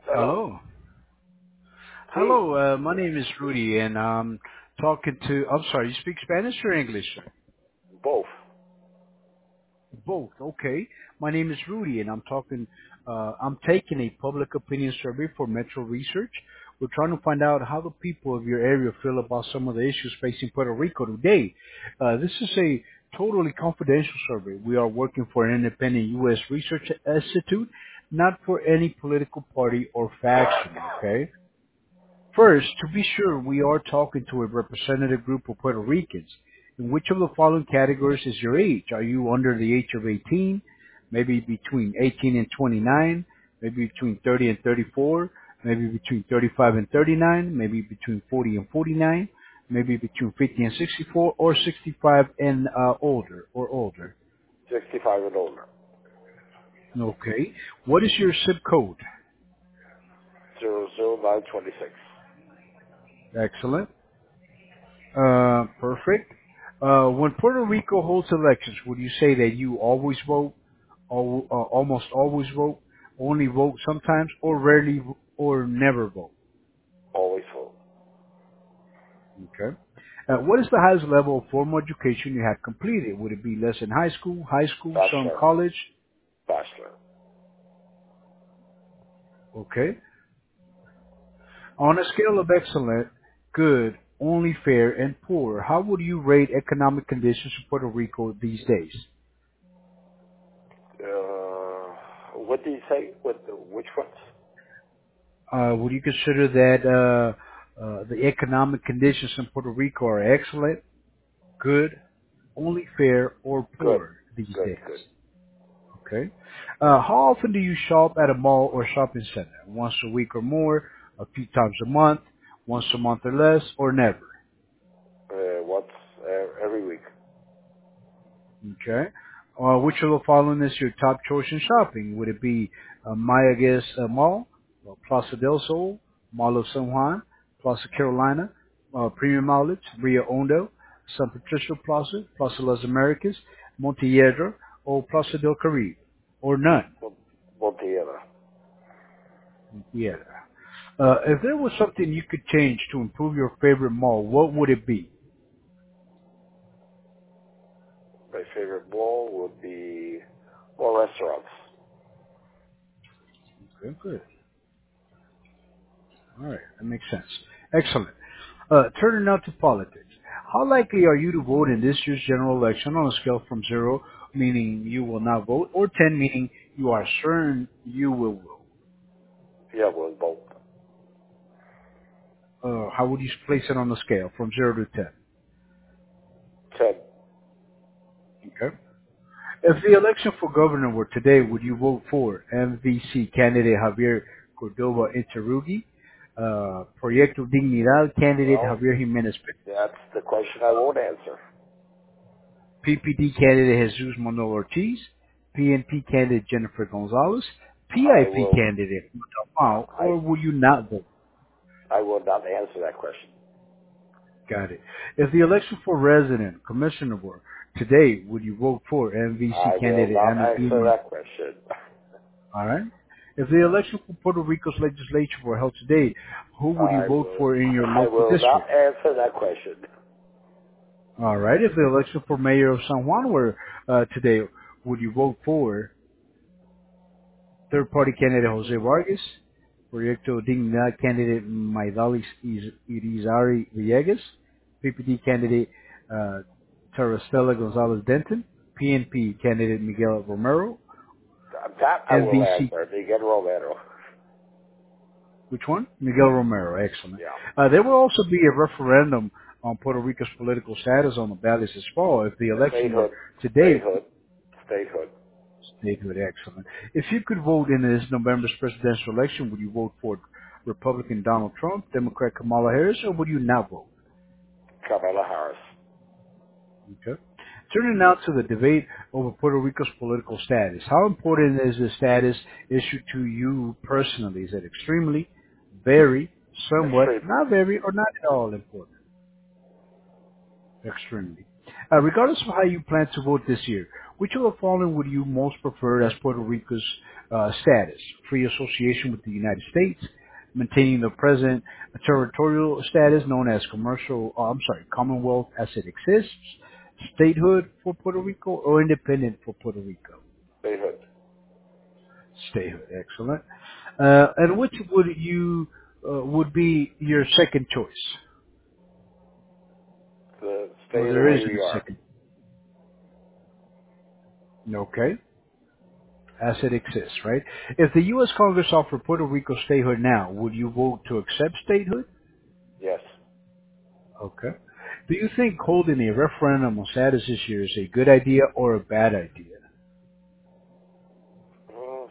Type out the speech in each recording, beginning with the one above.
Hello. Hello. Sí, Hello, my name is Rudy, and I'm talking to, I'm sorry, you speak Spanish or English, sir? both. Both, okay. My name is Rudy, and I'm taking a public opinion survey for Metro Research. We're trying to find out how the people of your area feel about some of the issues facing Puerto Rico today. This is a totally confidential survey. We are working for an independent U.S. research institute, not for any political party or faction, okay? First, to be sure, we are talking to a representative group of Puerto Ricans. In which of the following categories is your age? Are you under the age of 18? Maybe between 18 and 29? Maybe between 30 and 34? Maybe between 35 and 39? Maybe between 40 and 49? Maybe between 50 and 64? Or 65 and older or older? 65 and older. Okay. What is your zip code? 00926. Excellent. Perfect. When Puerto Rico holds elections, would you say that you always vote, almost always vote, only vote sometimes, or rarely, or never vote? Always full. Okay. What is the highest level of formal education you have completed? Would it be less than high school, some Bachelor. college? Bachelor. Okay. On a scale of excellent, good, only fair, and poor, how would you rate economic conditions in Puerto Rico these days? What did you say? Which ones? Would you consider that the economic conditions in Puerto Rico are excellent, good, only fair, or Good. poor these Good, days? good. Okay. How often do you shop at a mall or shopping center? Once a week or more, a few times a month, once a month or less, or never? Once every week. Okay. Which of the following is your top choice in shopping? Would it be Mayaguez Mall, Plaza del Sol, Mall of San Juan, Plaza Carolina, Premium Outlets, Rio Hondo, San Patricio Plaza, Plaza Las Americas, Montelledra, or Plaza del Caribe? Or none? Montiera. Yeah. If there was something you could change to improve your favorite mall, what would it be? My favorite mall would be more restaurants. Good, good. All right, that makes sense. Excellent. Turning now to politics. How likely are you to vote in this year's general election on a scale from 0, meaning you will not vote, or 10, meaning you are certain you will vote? Yeah, well, both. How would you place it on the scale from 0 to 10? 10. Okay. If the election for governor were today, would you vote for MVC candidate Javier Cordova Interrugui, Proyecto Dignidad candidate Well, Javier Jimenez, that's the question I won't answer. PPD candidate Jesus Manuel Ortiz, PNP candidate Jennifer Gonzalez, I PIP will, candidate Mao, I, or will you not vote? I will not answer that question. Got it. If the election for resident commissioner were today, would you vote for MVC I will candidate not Ana answer Irma? that question. All right. If the election for Puerto Rico's legislature were held today, who would you I vote will, for in your I local will not district? answer that question. All right. If the election for mayor of San Juan were today, would you vote for third party candidate Jose Vargas, Proyecto Dignidad candidate Maidalis Irizarry Villegas, PPD candidate uh, Terestela Gonzalez Denton, PNP candidate Miguel Romero, That I will MVC, answer. Miguel Romero. which one? Miguel Romero, excellent. Yeah. There will also be a referendum on Puerto Rico's political status on the ballots this fall. If the election were Statehood. today, Statehood. Statehood. statehood, excellent. If you could vote in this November's presidential election, would you vote for Republican Donald Trump, Democrat Kamala Harris, or would you not vote? Kamala Harris. Okay. Turning now to the debate over Puerto Rico's political status. How important is the status issue to you personally? Is it extremely, very, somewhat, Extremely. not very, or not at all important? Extremely. Regardless of how you plan to vote this year, Which of the following would you most prefer as Puerto Rico's status? Free association with the United States, maintaining the present territorial status known as Commonwealth as it exists, statehood for Puerto Rico, or independent for Puerto Rico? Statehood. Statehood, excellent. And which would be your second choice? To stay Well, the there way isn't we a are. second. Okay. As it exists, right? If the U.S. Congress offered Puerto Rico statehood now, would you vote to accept statehood? Yes. Okay. Do you think holding a referendum on status this year is a good idea or a bad idea? Mm,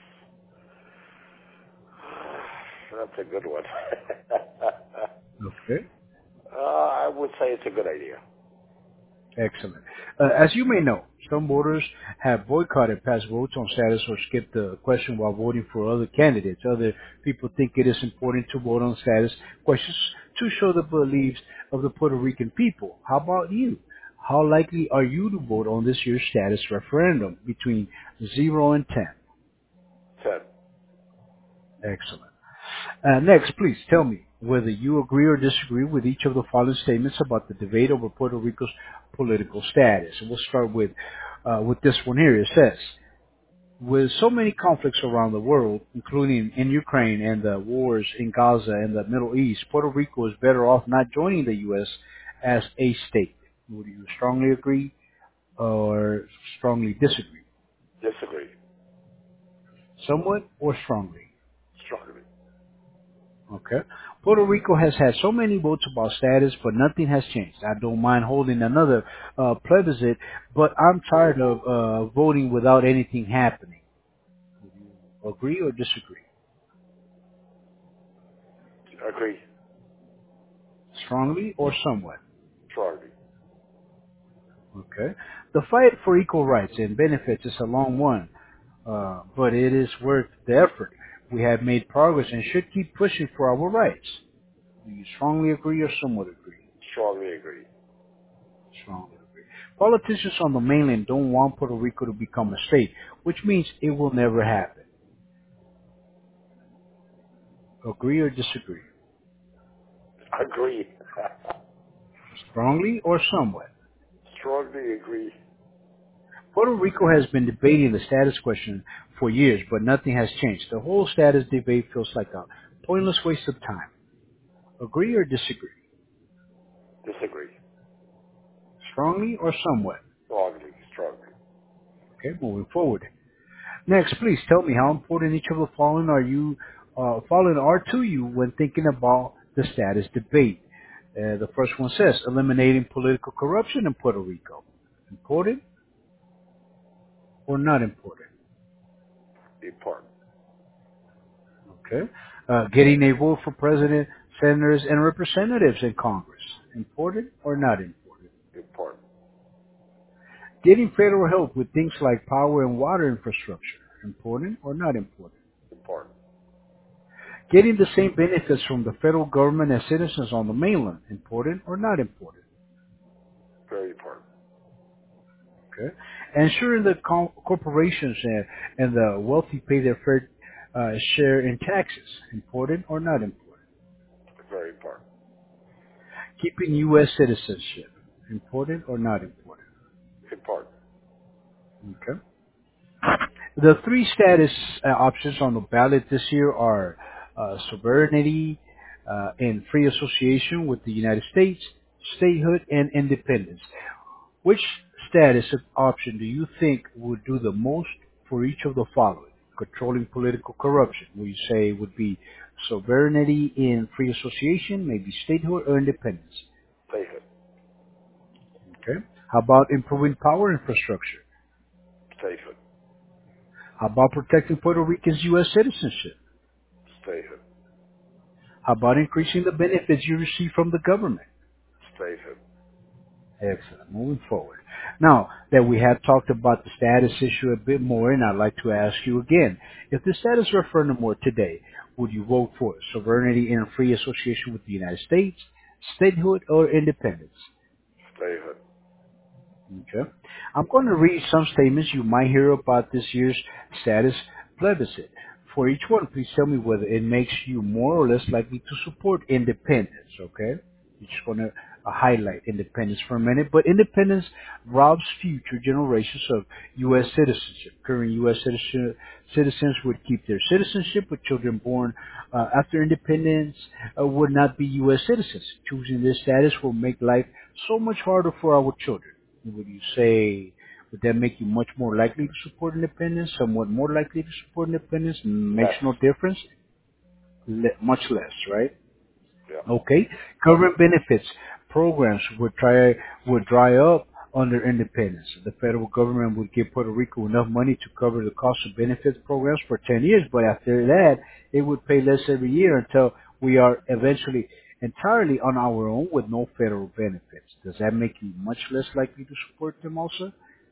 that's a good one. Okay. I would say it's a good idea. Excellent. As you may know, some voters have boycotted past votes on status or skipped the question while voting for other candidates. Other people think it is important to vote on status questions to show the beliefs of the Puerto Rican people. How about you? How likely are you to vote on this year's status referendum between 0 and 10? 10. Excellent. Next, please tell me whether you agree or disagree with each of the following statements about the debate over Puerto Rico's political status. And we'll start with this one here. It says, with so many conflicts around the world, including in Ukraine and the wars in Gaza and the Middle East, Puerto Rico is better off not joining the U.S. as a state. Would you strongly agree or strongly disagree? Disagree. Somewhat or strongly? Strongly. Okay. Puerto Rico has had so many votes about status, but nothing has changed. I don't mind holding another plebiscite, but I'm tired of voting without anything happening. Agree or disagree? Agree. Strongly or somewhat? Strongly. Okay. The fight for equal rights and benefits is a long one, but it is worth the effort. We have made progress and should keep pushing for our rights. Do you strongly agree or somewhat agree? Strongly agree. Strongly agree. Politicians on the mainland don't want Puerto Rico to become a state, which means it will never happen. Agree or disagree? Agree. Strongly or somewhat? Strongly agree. Puerto Rico has been debating the status question for years, but nothing has changed. The whole status debate feels like a pointless waste of time. Agree or disagree? Disagree. Strongly or somewhat? Strongly. Strongly. Okay, moving forward. Next, please tell me how important each of the following are to you when thinking about the status debate. The first one says eliminating political corruption in Puerto Rico. Important or not important? Important. Okay. Getting a vote for president, senators, and representatives in Congress. Important or not important? Important. Getting federal help with things like power and water infrastructure. Important or not important? Important. Getting the same benefits from the federal government as citizens on the mainland. Important or not important? Very important. Okay. Ensuring that corporations and the wealthy pay their fair share in taxes. Important or not important? Very important. Keeping U.S. citizenship. Important or not important? Important. Okay. The three status options on the ballot this year are sovereignty and free association with the United States, statehood, and independence. Which status option do you think would do the most for each of the following? Controlling political corruption, would you say would be sovereignty in free association, maybe statehood or independence? Statehood. Okay. How about improving power infrastructure? Statehood. How about protecting Puerto Ricans' U.S. citizenship? Statehood. How about increasing the benefits you receive from the government? Statehood. Excellent. Moving forward. Now that we have talked about the status issue a bit more, and I'd like to ask you again, if the status referendum were today, would you vote for sovereignty and free association with the United States, statehood, or independence? Statehood. Okay. I'm going to read some statements you might hear about this year's status plebiscite. For each one, please tell me whether it makes you more or less likely to support independence. Okay. You're just going to highlight independence for a minute, but independence robs future generations of U.S. citizenship. Current U.S. Citizens would keep their citizenship, but children born after independence would not be U.S. citizens. Choosing this status will make life so much harder for our children. Would you say, would that make you much more likely to support independence, somewhat more likely to support independence? Makes Less. no difference? Much less, right? Yeah. Okay. Government benefits programs would dry up under independence. The federal government would give Puerto Rico enough money to cover the cost of benefits programs for 10 years, but after that, it would pay less every year until we are eventually entirely on our own with no federal benefits. Does that make you much less likely to support them also?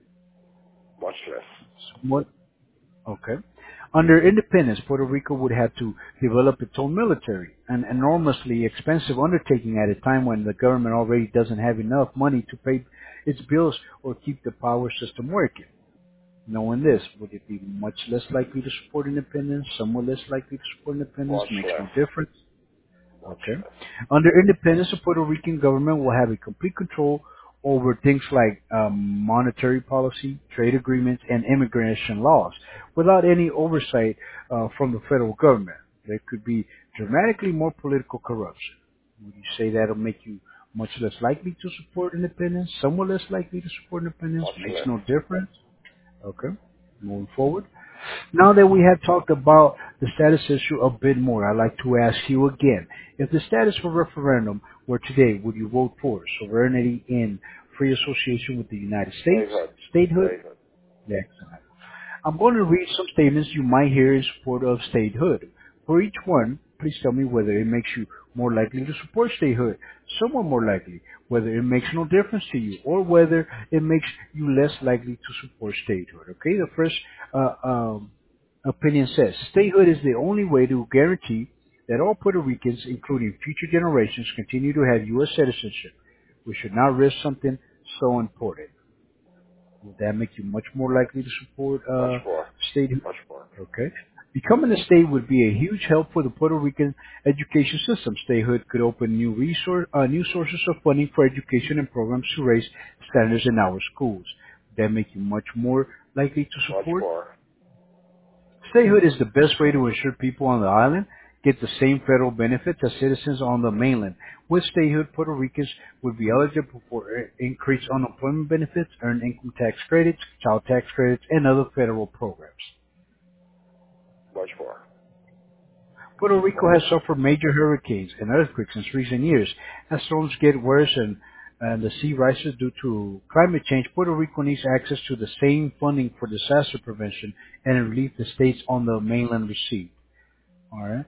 Much less. Somewhat. Okay. Under independence, Puerto Rico would have to develop its own military, an enormously expensive undertaking at a time when the government already doesn't have enough money to pay its bills or keep the power system working. Knowing this, would it be much less likely to support independence, somewhat less likely to support independence? Much Makes no less. difference. Much Okay. less. Under independence, the Puerto Rican government will have a complete control over things like monetary policy, trade agreements, and immigration laws without any oversight from the federal government. There could be dramatically more political corruption. Would you say that'll make you much less likely to support independence, somewhat less likely to support independence? Much Makes less. no difference. Okay. Moving forward. Now that we have talked about the status issue a bit more, I'd like to ask you again, if the status for referendum were today, would you vote for sovereignty in free association with the United States, Statehood. statehood? Statehood. Excellent. I'm going to read some statements you might hear in support of statehood. For each one, please tell me whether it makes you more likely to support statehood, somewhat more likely, whether it makes no difference to you, or whether it makes you less likely to support statehood. Okay, the first uh, um, opinion says statehood is the only way to guarantee that all Puerto Ricans, including future generations, continue to have U.S. citizenship. We should not risk something so important. Would that make you much more likely to support Much more. statehood? Much more. Okay. Becoming a state would be a huge help for the Puerto Rican education system. Statehood could open new sources of funding for education and programs to raise standards in our schools. Would that make you much more likely to Much support? more. Statehood is the best way to ensure people on the island get the same federal benefits as citizens on the mainland. With statehood, Puerto Ricans would be eligible for increased unemployment benefits, earned income tax credits, child tax credits, and other federal programs. Much more. Puerto Rico has suffered major hurricanes and earthquakes in recent years. As storms get worse and the sea rises due to climate change, Puerto Rico needs access to the same funding for disaster prevention and relief the states on the mainland receive. All right.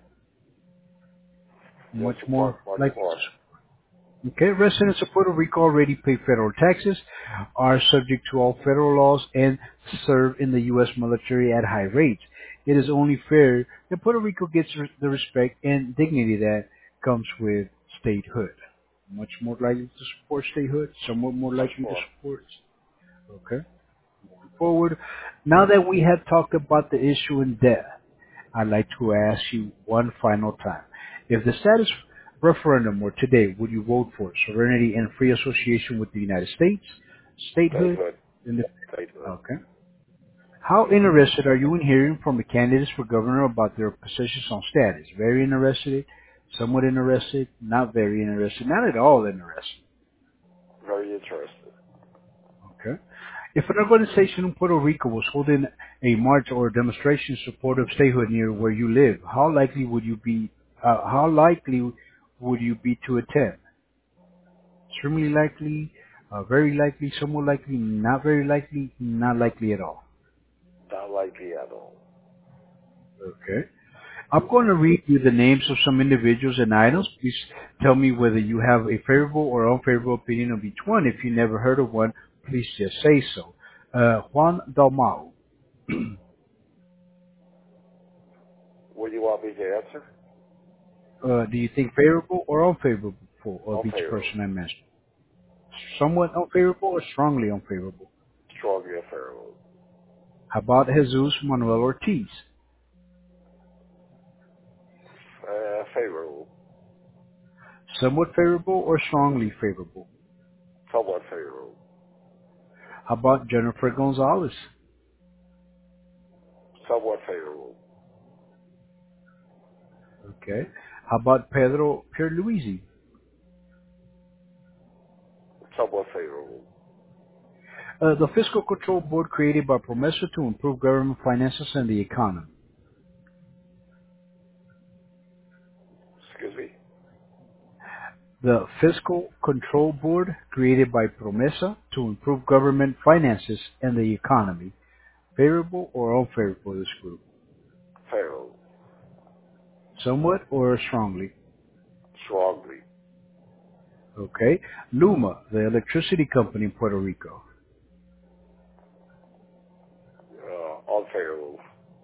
Yes, Much more much like more. okay. Residents of Puerto Rico already pay federal taxes, are subject to all federal laws, and serve in the U.S. military at high rates. It is only fair that Puerto Rico gets the respect and dignity that comes with statehood. Much more likely to support statehood, somewhat more Much likely to more. support. Okay. Forward. Now that we have talked about the issue in depth, I'd like to ask you one final time. If the status referendum were today, would you vote for sovereignty and free association with the United States, statehood, Statehood. and the Statehood. okay? How interested are you in hearing from the candidates for governor about their positions on status? Very interested, somewhat interested, not very interested, not at all interested. Very interested. Okay. If an organization in Puerto Rico was holding a march or a demonstration in support of statehood near where you live, how likely would you be to attend? Extremely likely, very likely, somewhat likely, not very likely, not likely at all. Not likely at all. Okay. I'm going to read you the names of some individuals and items. Please tell me whether you have a favorable or unfavorable opinion of each one. If you never heard of one, please just say so. Juan Dalmau. What do you want me to answer? Do you think favorable or unfavorable of each Unfavorable. person I mentioned? somewhat unfavorable or strongly unfavorable? Strongly unfavorable. How about Jesus Manuel Ortiz? Favorable. Somewhat favorable or strongly favorable? Somewhat favorable. How about Jennifer Gonzalez? Somewhat favorable. Okay. How about Pedro Pierluisi? Somewhat favorable. The Fiscal Control Board created by Promesa to improve government finances and the economy. Excuse me? The Fiscal Control Board created by Promesa to improve government finances and the economy. Favorable or unfavorable, this group? Favorable. Somewhat or strongly? Strongly. Okay. Luma, the electricity company in Puerto Rico. Unfavorable.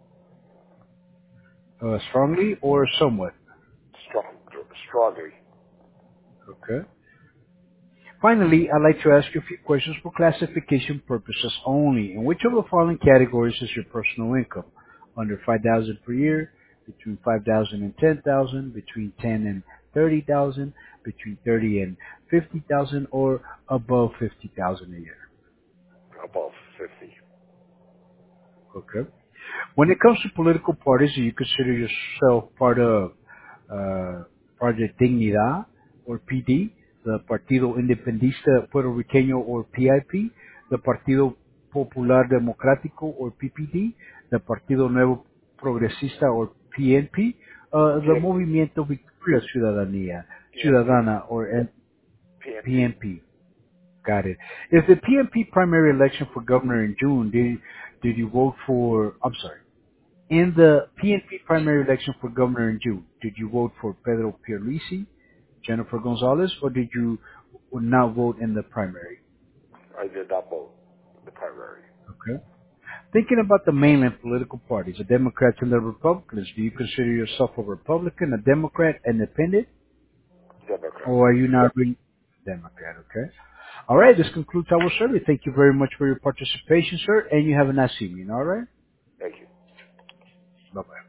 Strongly or somewhat? Strong. Strongly. Okay. Finally, I'd like to ask you a few questions for classification purposes only. In which of the following categories is your personal income? Under 5,000 per year, between 5,000 and 10,000, between 10 and 30,000, between 30 and 50,000, or above 50,000 a year. Above 50. Okay. When it comes to political parties, do you consider yourself part of Project Dignidad or PD, the Partido Independentista Puertorriqueño or PIP, the Partido Popular Democrático or PPD, the Partido Nuevo Progresista or PNP, the PNP. Movimiento Victoria PNP. Ciudadana or PNP. PNP? Got it. If the PNP primary election for governor in June, did you vote for? I'm sorry. In the PNP primary election for governor in June, did you vote for Pedro Pierluisi, Jennifer Gonzalez, or did you not vote in the primary? I did not vote in the primary. Okay. Thinking about the mainland political parties, the Democrats and the Republicans, do you consider yourself a Republican, a Democrat, independent, Democrat. or are you not really Democrat? Okay. All right. This concludes our survey. Thank you very much for your participation, sir, and you have a nice evening. All right. Thank you. Bye bye.